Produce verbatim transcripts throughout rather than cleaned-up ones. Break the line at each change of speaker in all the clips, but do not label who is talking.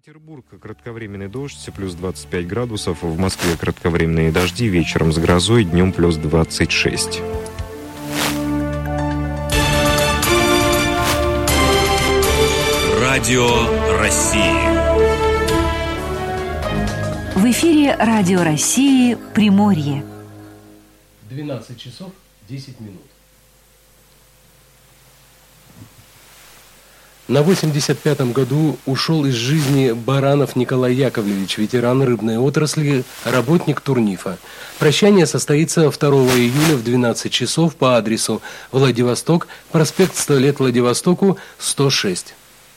Петербург, кратковременный дождь, плюс двадцать пять градусов. В Москве кратковременные дожди, вечером с грозой, днем плюс двадцать шесть.
Радио России.
В эфире Радио России «Приморье».
двенадцать часов десять минут. На восемьдесят пятом году ушел из жизни Баранов Николай Яковлевич, ветеран рыбной отрасли, работник Турнифа. Прощание состоится второго июля в двенадцать часов по адресу Владивосток, проспект сто лет Владивостоку, сто шесть.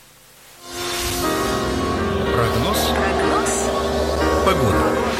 Прогноз. Прогноз. Погода.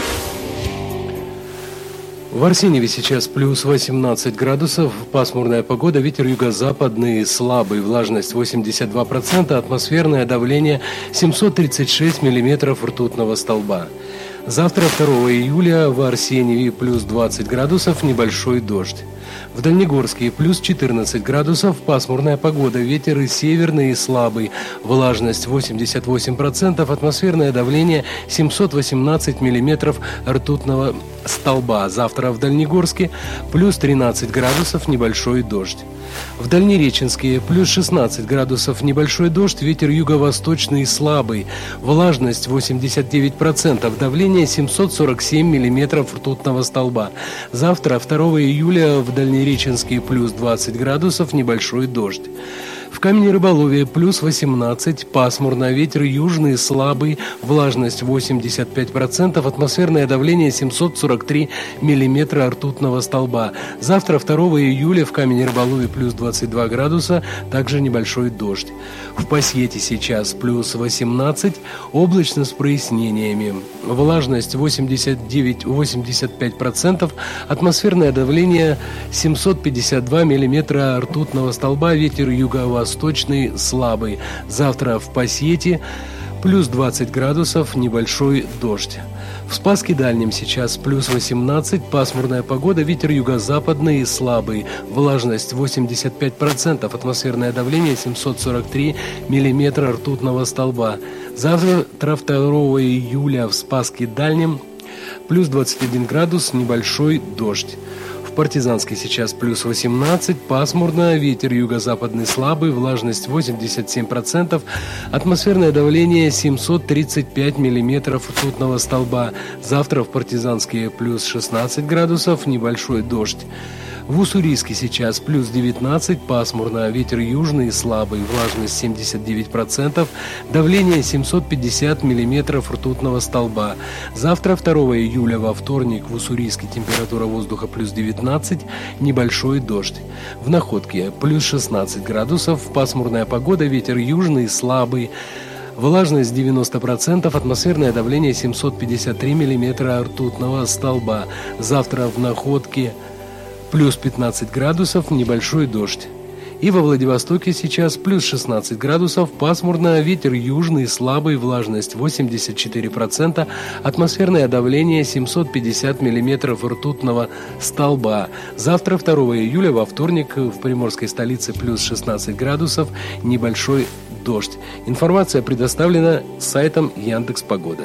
В Арсеньеве сейчас плюс восемнадцать градусов, пасмурная погода, ветер юго-западный, слабый, влажность восемьдесят два процента, атмосферное давление семьсот тридцать шесть миллиметров ртутного столба. Завтра, второго июля, в Арсеньеве плюс двадцать градусов, небольшой дождь. В Дальнегорске плюс четырнадцать градусов, пасмурная погода, ветер и северный, и слабый, влажность восемьдесят восемь процентов, атмосферное давление семьсот восемнадцать миллиметров ртутного столба. Завтра в Дальнегорске плюс тринадцать градусов, небольшой дождь. В Дальнереченске плюс шестнадцать градусов, небольшой дождь, ветер юго-восточный слабый, влажность восемьдесят девять процентов, давление семьсот сорок семь миллиметров ртутного столба. Завтра, второго июля, в Дальнереченске плюс двадцать градусов, небольшой дождь. В Каменне-Рыболове плюс восемнадцать, пасмурно, ветер южный, слабый, влажность восемьдесят пять процентов, атмосферное давление семьсот сорок три миллиметра ртутного столба. Завтра, второго июля, в Каменне-Рыболове плюс двадцать два градуса, также небольшой дождь. В Пасьете сейчас плюс восемнадцать, облачно с прояснениями. Влажность восемьдесят девять - восемьдесят пять процентов, атмосферное давление семьсот пятьдесят два миллиметра ртутного столба, ветер юго-восточный слабый. Завтра в Пасьете плюс двадцать градусов, небольшой дождь. В Спасске Дальнем сейчас плюс восемнадцать, пасмурная погода, ветер юго-западный слабый, влажность восемьдесят пять процентов, атмосферное давление семьсот сорок три миллиметра ртутного столба. Завтра, второго июля, в Спасске Дальнем плюс двадцать один градус, небольшой дождь. В Партизанске сейчас плюс восемнадцать, пасмурно, ветер юго-западный слабый, влажность восемьдесят семь процентов, атмосферное давление семьсот тридцать пять миллиметров ртутного столба. Завтра в Партизанске плюс шестнадцать градусов, небольшой дождь. В Уссурийске сейчас плюс девятнадцать, пасмурно, ветер южный слабый, влажность семьдесят девять процентов, давление семьсот пятьдесят миллиметров ртутного столба. Завтра, второго июля, во вторник, в Уссурийске температура воздуха плюс девятнадцать, небольшой дождь. В Находке плюс шестнадцать градусов, пасмурная погода, ветер южный слабый, влажность девяносто процентов, атмосферное давление семьсот пятьдесят три миллиметра ртутного столба. Завтра в Находке плюс пятнадцать градусов, небольшой дождь. И во Владивостоке сейчас плюс шестнадцать градусов, пасмурно, ветер южный, слабый, влажность восемьдесят четыре процента, атмосферное давление семьсот пятьдесят миллиметров ртутного столба. Завтра, второго июля, во вторник, в приморской столице плюс шестнадцать градусов, небольшой дождь. Информация предоставлена сайтом Яндекс.Погода.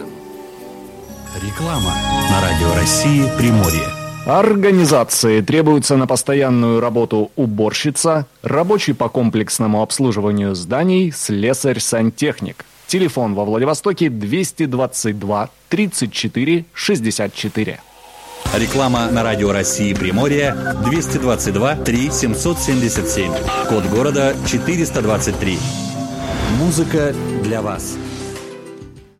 Реклама на Радио России «Приморье».
Организации требуется на постоянную работу уборщица, рабочий по комплексному обслуживанию зданий, слесарь-сантехник. Телефон во Владивостоке двести двадцать два тридцать четыре шестьдесят четыре.
Реклама на Радио России «Приморье» двести двадцать два три семьсот семьдесят семь. Код города четыреста двадцать три. Музыка для вас.